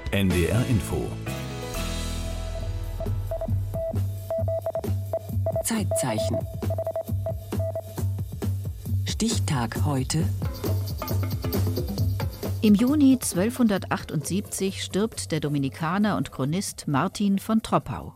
NDR Info. Zeitzeichen. Stichtag heute. Im Juni 1278 stirbt der Dominikaner und Chronist Martin von Troppau.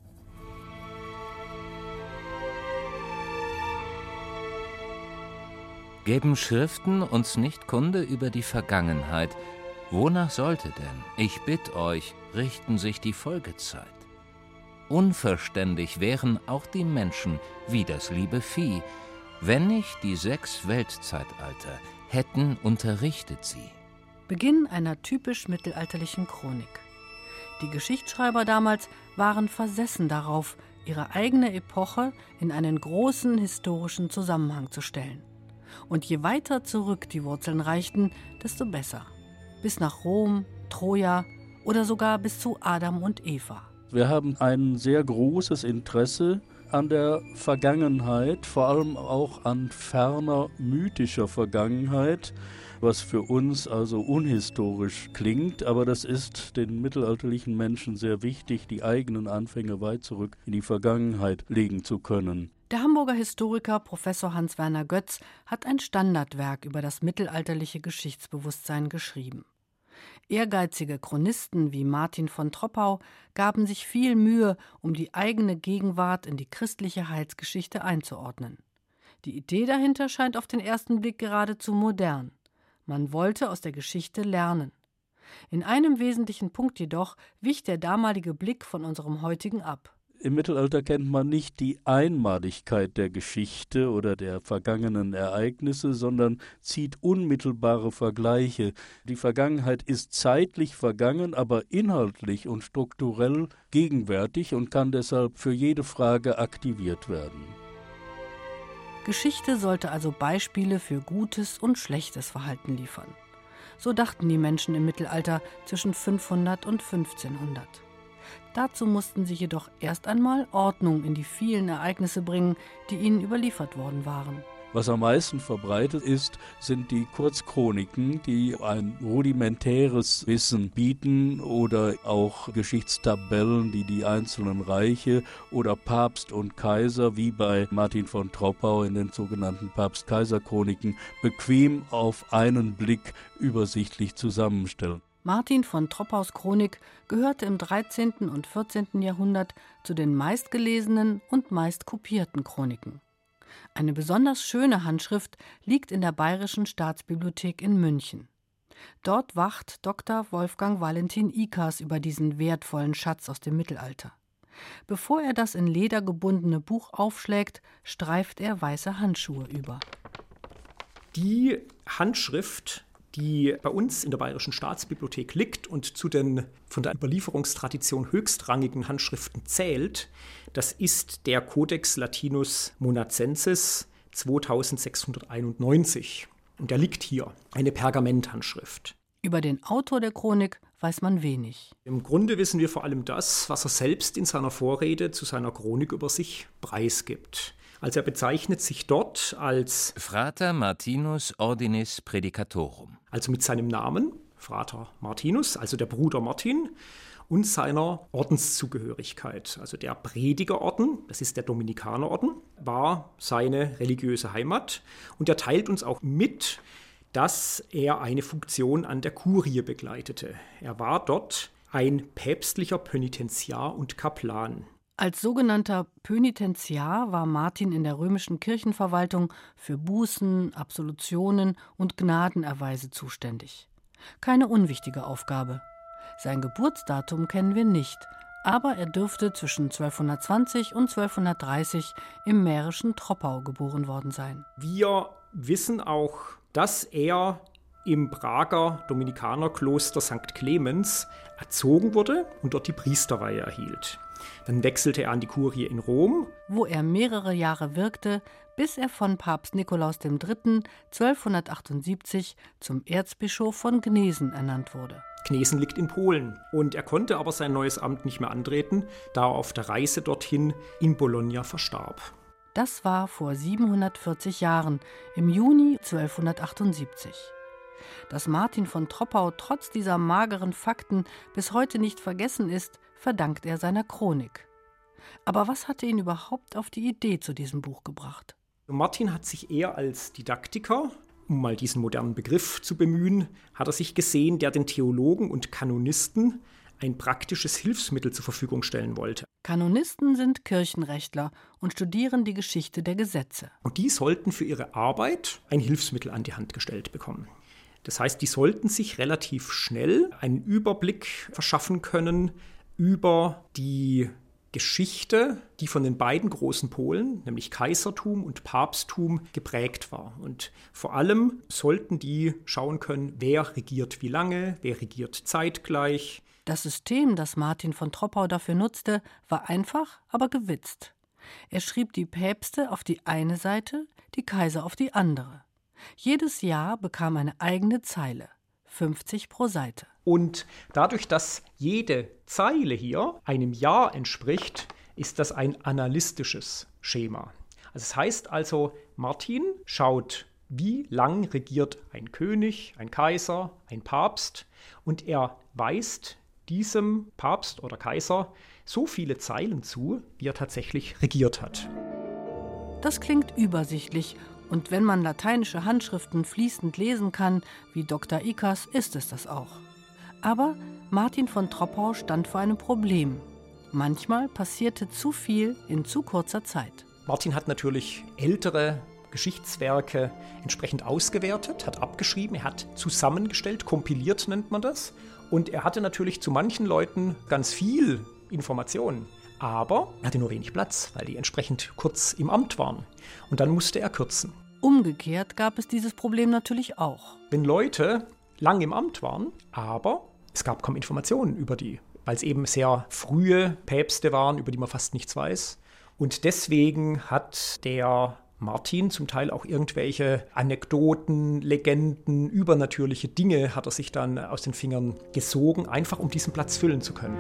Geben Schriften uns nicht Kunde über die Vergangenheit? Wonach sollte denn, ich bitt euch, richten sich die Folgezeit? Unverständig wären auch die Menschen wie das liebe Vieh, wenn nicht die 6 Weltzeitalter hätten unterrichtet sie. Beginn einer typisch mittelalterlichen Chronik. Die Geschichtsschreiber damals waren versessen darauf, ihre eigene Epoche in einen großen historischen Zusammenhang zu stellen. Und je weiter zurück die Wurzeln reichten, desto besser. Bis nach Rom, Troja oder sogar bis zu Adam und Eva. Wir haben ein sehr großes Interesse an der Vergangenheit, vor allem auch an ferner mythischer Vergangenheit, was für uns also unhistorisch klingt, aber das ist den mittelalterlichen Menschen sehr wichtig, die eigenen Anfänge weit zurück in die Vergangenheit legen zu können. Der Hamburger Historiker Professor Hans-Werner Götz hat ein Standardwerk über das mittelalterliche Geschichtsbewusstsein geschrieben. Ehrgeizige Chronisten wie Martin von Troppau gaben sich viel Mühe, um die eigene Gegenwart in die christliche Heilsgeschichte einzuordnen. Die Idee dahinter scheint auf den ersten Blick geradezu modern. Man wollte aus der Geschichte lernen. In einem wesentlichen Punkt jedoch wich der damalige Blick von unserem heutigen ab. Im Mittelalter kennt man nicht die Einmaligkeit der Geschichte oder der vergangenen Ereignisse, sondern zieht unmittelbare Vergleiche. Die Vergangenheit ist zeitlich vergangen, aber inhaltlich und strukturell gegenwärtig und kann deshalb für jede Frage aktiviert werden. Geschichte sollte also Beispiele für gutes und schlechtes Verhalten liefern. So dachten die Menschen im Mittelalter zwischen 500 und 1500. Dazu mussten sie jedoch erst einmal Ordnung in die vielen Ereignisse bringen, die ihnen überliefert worden waren. Was am meisten verbreitet ist, sind die Kurzchroniken, die ein rudimentäres Wissen bieten oder auch Geschichtstabellen, die die einzelnen Reiche oder Papst und Kaiser, wie bei Martin von Troppau in den sogenannten Papst-Kaiser-Chroniken, bequem auf einen Blick übersichtlich zusammenstellen. Martin von Troppaus Chronik gehörte im 13. und 14. Jahrhundert zu den meistgelesenen und meistkopierten Chroniken. Eine besonders schöne Handschrift liegt in der Bayerischen Staatsbibliothek in München. Dort wacht Dr. Wolfgang Valentin Ikas über diesen wertvollen Schatz aus dem Mittelalter. Bevor er das in Leder gebundene Buch aufschlägt, streift er weiße Handschuhe über. Die Handschrift, die bei uns in der Bayerischen Staatsbibliothek liegt und zu den von der Überlieferungstradition höchstrangigen Handschriften zählt, das ist der Codex Latinus Monacensis 2691. Und der liegt hier, eine Pergamenthandschrift. Über den Autor der Chronik weiß man wenig. Im Grunde wissen wir vor allem das, was er selbst in seiner Vorrede zu seiner Chronik über sich preisgibt. Also er bezeichnet sich dort als Frater Martinus Ordinis Predicatorum. Also mit seinem Namen, Frater Martinus, also der Bruder Martin, und seiner Ordenszugehörigkeit. Also der Predigerorden, das ist der Dominikanerorden, war seine religiöse Heimat. Und er teilt uns auch mit, dass er eine Funktion an der Kurie begleitete. Er war dort ein päpstlicher Pönitentiar und Kaplan. Als sogenannter Pönitentiar war Martin in der römischen Kirchenverwaltung für Bußen, Absolutionen und Gnadenerweise zuständig. Keine unwichtige Aufgabe. Sein Geburtsdatum kennen wir nicht, aber er dürfte zwischen 1220 und 1230 im mährischen Troppau geboren worden sein. Wir wissen auch, dass er im Prager Dominikanerkloster St. Clemens erzogen wurde und dort die Priesterweihe erhielt. Dann wechselte er an die Kurie in Rom, wo er mehrere Jahre wirkte, bis er von Papst Nikolaus III. 1278 zum Erzbischof von Gnesen ernannt wurde. Gnesen liegt in Polen und er konnte aber sein neues Amt nicht mehr antreten, da er auf der Reise dorthin in Bologna verstarb. Das war vor 740 Jahren, im Juni 1278. Dass Martin von Troppau trotz dieser mageren Fakten bis heute nicht vergessen ist, verdankt er seiner Chronik. Aber was hatte ihn überhaupt auf die Idee zu diesem Buch gebracht? Martin hat sich eher als Didaktiker, um mal diesen modernen Begriff zu bemühen, hat er sich gesehen, der den Theologen und Kanonisten ein praktisches Hilfsmittel zur Verfügung stellen wollte. Kanonisten sind Kirchenrechtler und studieren die Geschichte der Gesetze. Und die sollten für ihre Arbeit ein Hilfsmittel an die Hand gestellt bekommen. Das heißt, die sollten sich relativ schnell einen Überblick verschaffen können über die Geschichte, die von den beiden großen Polen, nämlich Kaisertum und Papsttum, geprägt war. Und vor allem sollten die schauen können, wer regiert wie lange, wer regiert zeitgleich. Das System, das Martin von Troppau dafür nutzte, war einfach, aber gewitzt. Er schrieb die Päpste auf die eine Seite, die Kaiser auf die andere. Jedes Jahr bekam eine eigene Zeile, 50 pro Seite. Und dadurch, dass jede Zeile hier einem Jahr entspricht, ist das ein analytisches Schema. Also es heißt also, Martin schaut, wie lang regiert ein König, ein Kaiser, ein Papst, und er weist diesem Papst oder Kaiser so viele Zeilen zu, wie er tatsächlich regiert hat. Das klingt übersichtlich, und wenn man lateinische Handschriften fließend lesen kann, wie Dr. Ikas, ist es das auch. Aber Martin von Troppau stand vor einem Problem. Manchmal passierte zu viel in zu kurzer Zeit. Martin hat natürlich ältere Geschichtswerke entsprechend ausgewertet, hat abgeschrieben, er hat zusammengestellt, kompiliert nennt man das. Und er hatte natürlich zu manchen Leuten ganz viel Informationen, aber er hatte nur wenig Platz, weil die entsprechend kurz im Amt waren. Und dann musste er kürzen. Umgekehrt gab es dieses Problem natürlich auch. Wenn Leute lang im Amt waren, aber es gab kaum Informationen über die, weil es eben sehr frühe Päpste waren, über die man fast nichts weiß. Und deswegen hat der Martin zum Teil auch irgendwelche Anekdoten, Legenden, übernatürliche Dinge hat er sich dann aus den Fingern gesogen, einfach um diesen Platz füllen zu können.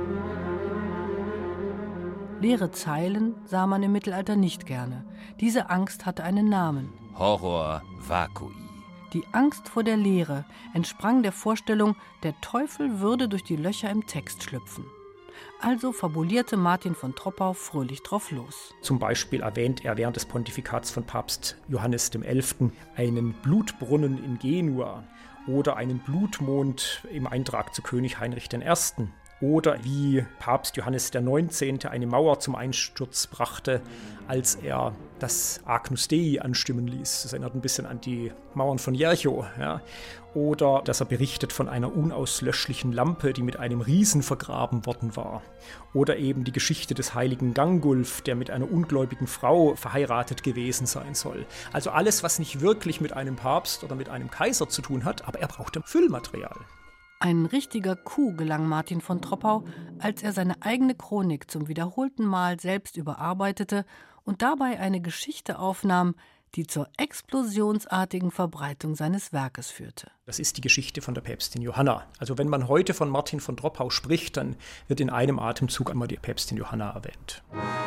Leere Zeilen sah man im Mittelalter nicht gerne. Diese Angst hatte einen Namen. Horror vacui. Die Angst vor der Leere entsprang der Vorstellung, der Teufel würde durch die Löcher im Text schlüpfen. Also fabulierte Martin von Troppau fröhlich drauf los. Zum Beispiel erwähnt er während des Pontifikats von Papst Johannes XI. Einen Blutbrunnen in Genua oder einen Blutmond im Eintrag zu König Heinrich I. Oder wie Papst Johannes XIX. Eine Mauer zum Einsturz brachte, als er das Agnus Dei anstimmen ließ. Das erinnert ein bisschen an die Mauern von Jericho. Ja. Oder dass er berichtet von einer unauslöschlichen Lampe, die mit einem Riesen vergraben worden war. Oder eben die Geschichte des heiligen Gangulf, der mit einer ungläubigen Frau verheiratet gewesen sein soll. Also alles, was nicht wirklich mit einem Papst oder mit einem Kaiser zu tun hat, aber er brauchte Füllmaterial. Ein richtiger Coup gelang Martin von Troppau, als er seine eigene Chronik zum wiederholten Mal selbst überarbeitete und dabei eine Geschichte aufnahm, die zur explosionsartigen Verbreitung seines Werkes führte. Das ist die Geschichte von der Päpstin Johanna. Also wenn man heute von Martin von Troppau spricht, dann wird in einem Atemzug einmal die Päpstin Johanna erwähnt.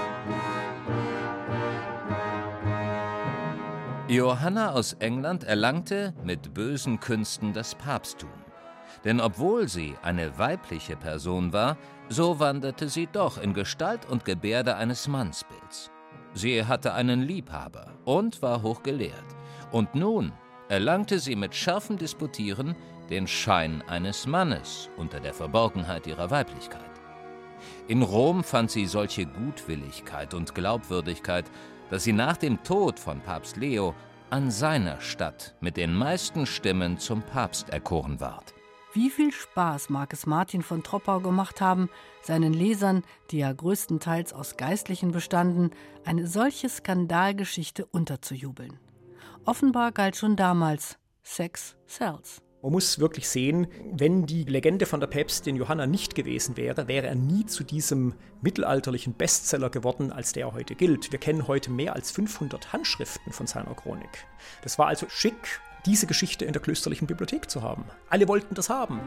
Johanna aus England erlangte mit bösen Künsten das Papsttum. Denn obwohl sie eine weibliche Person war, so wanderte sie doch in Gestalt und Gebärde eines Mannsbilds. Sie hatte einen Liebhaber und war hochgelehrt. Und nun erlangte sie mit scharfem Disputieren den Schein eines Mannes unter der Verborgenheit ihrer Weiblichkeit. In Rom fand sie solche Gutwilligkeit und Glaubwürdigkeit, dass sie nach dem Tod von Papst Leo an seiner Statt mit den meisten Stimmen zum Papst erkoren ward. Wie viel Spaß mag es Martin von Troppau gemacht haben, seinen Lesern, die ja größtenteils aus Geistlichen bestanden, eine solche Skandalgeschichte unterzujubeln. Offenbar galt schon damals Sex sells. Man muss wirklich sehen, wenn die Legende von der Päpstin Johanna nicht gewesen wäre, wäre er nie zu diesem mittelalterlichen Bestseller geworden, als der heute gilt. Wir kennen heute mehr als 500 Handschriften von seiner Chronik. Das war also schick, diese Geschichte in der klösterlichen Bibliothek zu haben. Alle wollten das haben.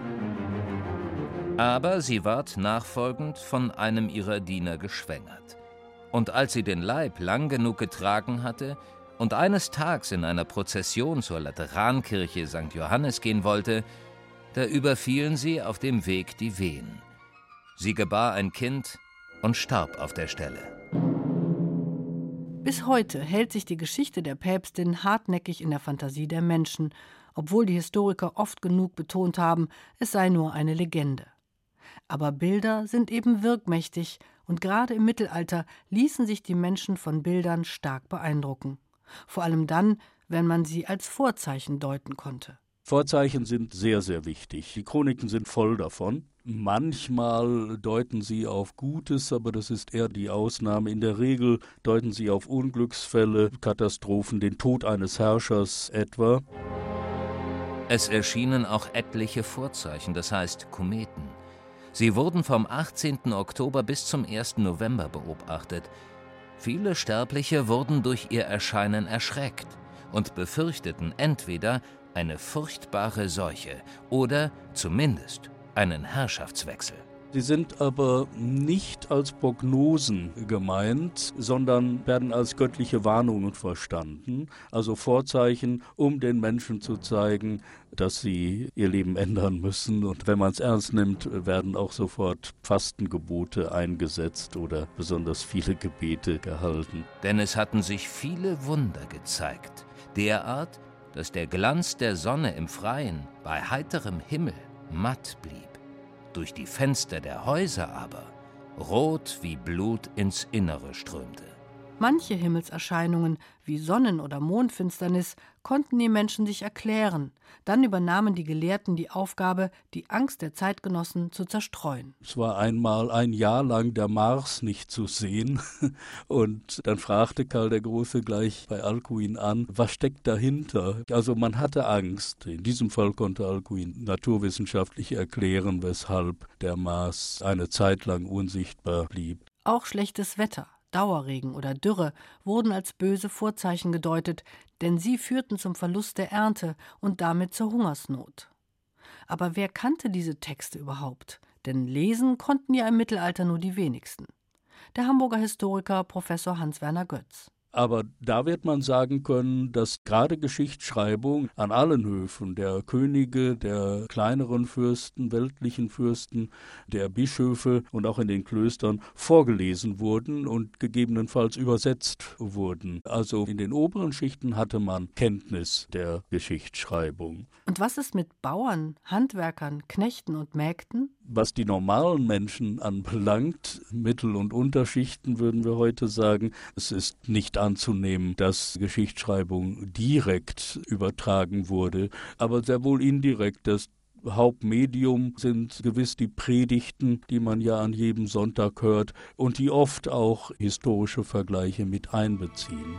Aber sie ward nachfolgend von einem ihrer Diener geschwängert. Und als sie den Leib lang genug getragen hatte und eines Tages in einer Prozession zur Laterankirche St. Johannes gehen wollte, da überfielen sie auf dem Weg die Wehen. Sie gebar ein Kind und starb auf der Stelle. Bis heute hält sich die Geschichte der Päpstin hartnäckig in der Fantasie der Menschen, obwohl die Historiker oft genug betont haben, es sei nur eine Legende. Aber Bilder sind eben wirkmächtig und gerade im Mittelalter ließen sich die Menschen von Bildern stark beeindrucken. Vor allem dann, wenn man sie als Vorzeichen deuten konnte. Vorzeichen sind sehr, sehr wichtig. Die Chroniken sind voll davon. Manchmal deuten sie auf Gutes, aber das ist eher die Ausnahme. In der Regel deuten sie auf Unglücksfälle, Katastrophen, den Tod eines Herrschers etwa. Es erschienen auch etliche Vorzeichen, das heißt Kometen. Sie wurden vom 18. Oktober bis zum 1. November beobachtet. Viele Sterbliche wurden durch ihr Erscheinen erschreckt und befürchteten entweder eine furchtbare Seuche oder zumindest einen Herrschaftswechsel. Sie sind aber nicht als Prognosen gemeint, sondern werden als göttliche Warnungen verstanden, also Vorzeichen, um den Menschen zu zeigen, dass sie ihr Leben ändern müssen. Und wenn man es ernst nimmt, werden auch sofort Fastengebote eingesetzt oder besonders viele Gebete gehalten. Denn es hatten sich viele Wunder gezeigt, derart, dass der Glanz der Sonne im Freien bei heiterem Himmel matt blieb. Durch die Fenster der Häuser aber rot wie Blut ins Innere strömte. Manche Himmelserscheinungen wie Sonnen- oder Mondfinsternis konnten die Menschen sich erklären. Dann übernahmen die Gelehrten die Aufgabe, die Angst der Zeitgenossen zu zerstreuen. Es war einmal ein Jahr lang der Mars nicht zu sehen. Und dann fragte Karl der Große gleich bei Alcuin an, was steckt dahinter? Also man hatte Angst. In diesem Fall konnte Alcuin naturwissenschaftlich erklären, weshalb der Mars eine Zeit lang unsichtbar blieb. Auch schlechtes Wetter, Dauerregen oder Dürre wurden als böse Vorzeichen gedeutet, denn sie führten zum Verlust der Ernte und damit zur Hungersnot. Aber wer kannte diese Texte überhaupt? Denn lesen konnten ja im Mittelalter nur die wenigsten. Der Hamburger Historiker Professor Hans-Werner Götz. Aber da wird man sagen können, dass gerade Geschichtsschreibung an allen Höfen der Könige, der kleineren Fürsten, weltlichen Fürsten, der Bischöfe und auch in den Klöstern vorgelesen wurden und gegebenenfalls übersetzt wurden. Also in den oberen Schichten hatte man Kenntnis der Geschichtsschreibung. Und was ist mit Bauern, Handwerkern, Knechten und Mägden? Was die normalen Menschen anbelangt, Mittel- und Unterschichten würden wir heute sagen, es ist nicht anzunehmen, dass Geschichtsschreibung direkt übertragen wurde, aber sehr wohl indirekt. Das Hauptmedium sind gewiss die Predigten, die man ja an jedem Sonntag hört und die oft auch historische Vergleiche mit einbeziehen.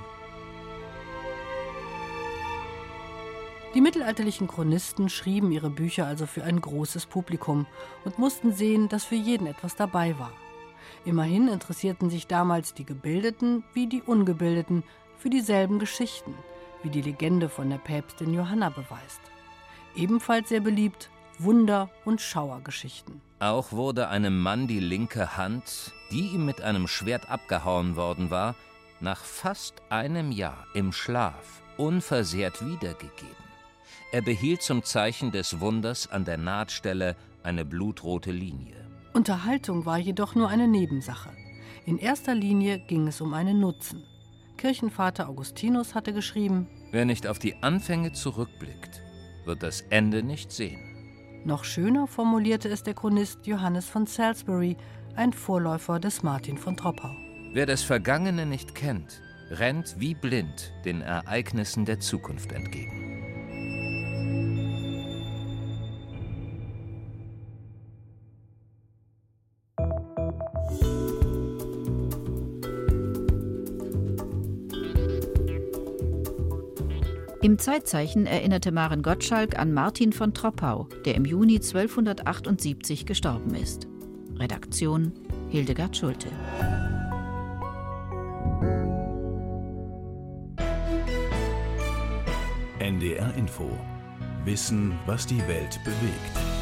Die mittelalterlichen Chronisten schrieben ihre Bücher also für ein großes Publikum und mussten sehen, dass für jeden etwas dabei war. Immerhin interessierten sich damals die Gebildeten wie die Ungebildeten für dieselben Geschichten, wie die Legende von der Päpstin Johanna beweist. Ebenfalls sehr beliebt Wunder- und Schauergeschichten. Auch wurde einem Mann die linke Hand, die ihm mit einem Schwert abgehauen worden war, nach fast einem Jahr im Schlaf unversehrt wiedergegeben. Er behielt zum Zeichen des Wunders an der Nahtstelle eine blutrote Linie. Unterhaltung war jedoch nur eine Nebensache. In erster Linie ging es um einen Nutzen. Kirchenvater Augustinus hatte geschrieben: Wer nicht auf die Anfänge zurückblickt, wird das Ende nicht sehen. Noch schöner formulierte es der Chronist Johannes von Salisbury, ein Vorläufer des Martin von Troppau. Wer das Vergangene nicht kennt, rennt wie blind den Ereignissen der Zukunft entgegen. Im Zeitzeichen erinnerte Maren Gottschalk an Martin von Troppau, der im Juni 1278 gestorben ist. Redaktion Hildegard Schulte. NDR Info. Wissen, was die Welt bewegt.